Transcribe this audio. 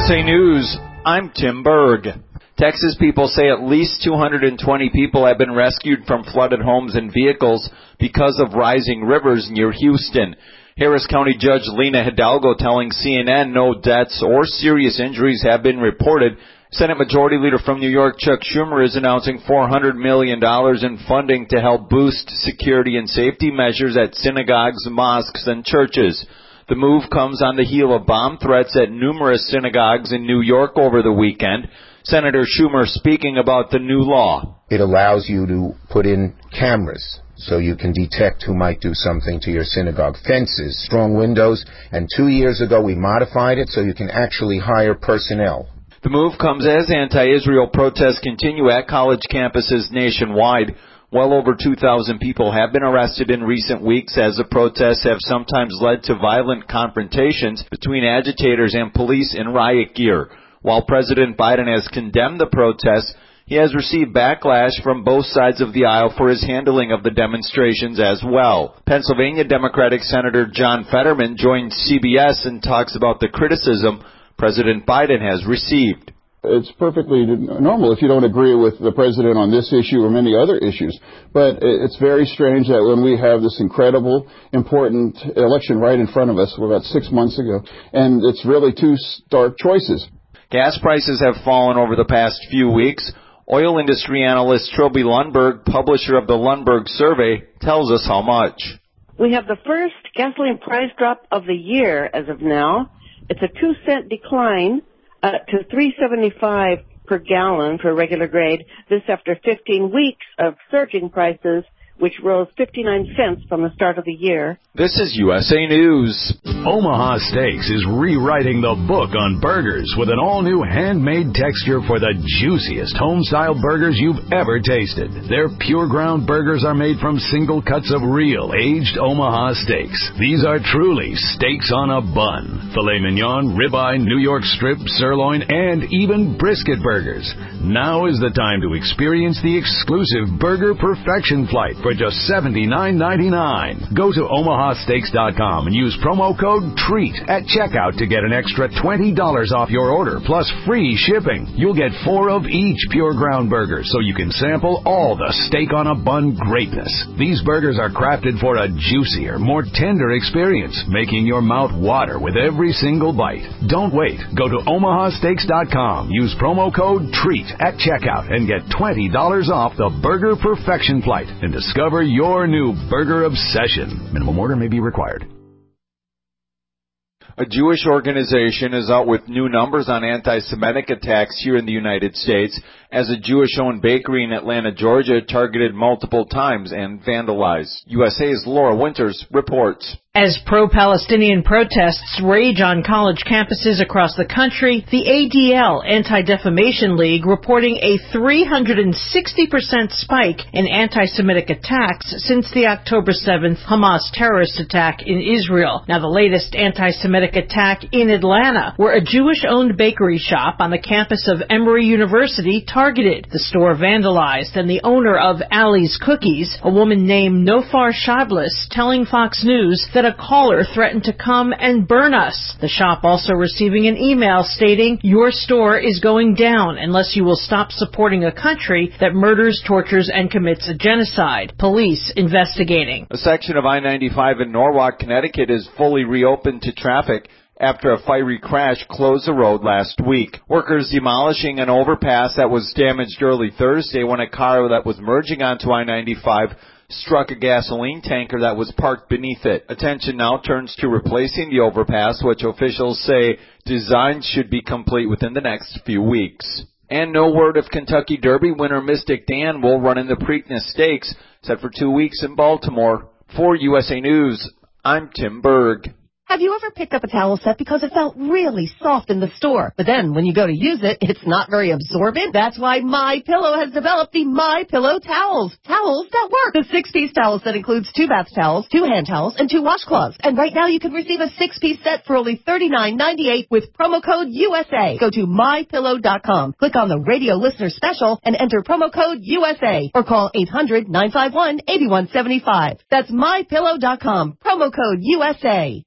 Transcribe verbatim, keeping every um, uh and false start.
S A News, I'm Tim Berg. Texas people say at least two hundred twenty people have been rescued from flooded homes and vehicles because of rising rivers near Houston. Harris County Judge Lena Hidalgo telling C N N no deaths or serious injuries have been reported. Senate Majority Leader from New York, Chuck Schumer, is announcing four hundred million dollars in funding to help boost security and safety measures at synagogues, mosques, and churches. The move comes on the heel of bomb threats at numerous synagogues in New York over the weekend. Senator Schumer speaking about the new law. It allows you to put in cameras so you can detect who might do something to your synagogue. Fences, strong windows, and two years ago we modified it so you can actually hire personnel. The move comes as anti-Israel protests continue at college campuses nationwide. Well over two thousand people have been arrested in recent weeks as the protests have sometimes led to violent confrontations between agitators and police in riot gear. While President Biden has condemned the protests, he has received backlash from both sides of the aisle for his handling of the demonstrations as well. Pennsylvania Democratic Senator John Fetterman joined C B S and talks about the criticism President Biden has received. It's perfectly normal if you don't agree with the president on this issue or many other issues. But it's very strange that when we have this incredible, important election right in front of us, about six months ago, and it's really two stark choices. Gas prices have fallen over the past few weeks. Oil industry analyst Trilby Lundberg, publisher of the Lundberg Survey, tells us how much. We have the first gasoline price drop of the year as of now. It's a two cent decline uh, to three seventy-five per gallon for regular grade. This after fifteen weeks of surging prices, which rose fifty-nine cents from the start of the year. This is U S A News. Omaha Steaks is rewriting the book on burgers with an all-new handmade texture for the juiciest home-style burgers you've ever tasted. Their pure ground burgers are made from single cuts of real aged Omaha steaks. These are truly steaks on a bun. Filet mignon, ribeye, New York strip, sirloin, and even brisket burgers. Now is the time to experience the exclusive Burger Perfection Flight for just seventy-nine ninety-nine. Go to omaha steaks dot com and use promo code TREAT at checkout to get an extra twenty dollars off your order plus free shipping. You'll get four of each pure ground burger so you can sample all the steak on a bun greatness. These burgers are crafted for a juicier, more tender experience, making your mouth water with every single bite. Don't wait. Go to omaha steaks dot com. Use promo code TREAT at checkout and get twenty dollars off the Burger Perfection Flight and discover your new burger obsession. Minimum order may be required. A Jewish organization is out with new numbers on anti-Semitic attacks here in the United States as a Jewish-owned bakery in Atlanta, Georgia, targeted multiple times and vandalized. U S A's Laura Winters reports. As pro-Palestinian protests rage on college campuses across the country, the A D L, Anti-Defamation League, reporting a three hundred sixty percent spike in anti-Semitic attacks since the October seventh Hamas terrorist attack in Israel. Now, the latest anti-Semitic attack in Atlanta, where a Jewish-owned bakery shop on the campus of Emory University targeted. The store vandalized, and the owner of Ali's Cookies, a woman named Nofar Shavlis, telling Fox News that a caller threatened to come and burn us. The shop also receiving an email stating, "Your store is going down unless you will stop supporting a country that murders, tortures, and commits a genocide." Police investigating. A section of I ninety-five in Norwalk, Connecticut is fully reopened to traffic after a fiery crash closed the road last week. Workers demolishing an overpass that was damaged early Thursday when a car that was merging onto I ninety-five struck a gasoline tanker that was parked beneath it. Attention now turns to replacing the overpass, which officials say design should be complete within the next few weeks. And no word if Kentucky Derby winner Mystic Dan will run in the Preakness Stakes, set for two weeks in Baltimore. For U S A News, I'm Tim Berg. Have you ever picked up a towel set because it felt really soft in the store, but then when you go to use it, it's not very absorbent? That's why MyPillow has developed the MyPillow towels. Towels that work. The six-piece towel set includes two bath towels, two hand towels, and two washcloths. And right now you can receive a six-piece set for only thirty-nine ninety-eight with promo code U S A. Go to my pillow dot com, click on the radio listener special, and enter promo code U S A, or call eight hundred nine five one eight one seven five. That's my pillow dot com, promo code U S A.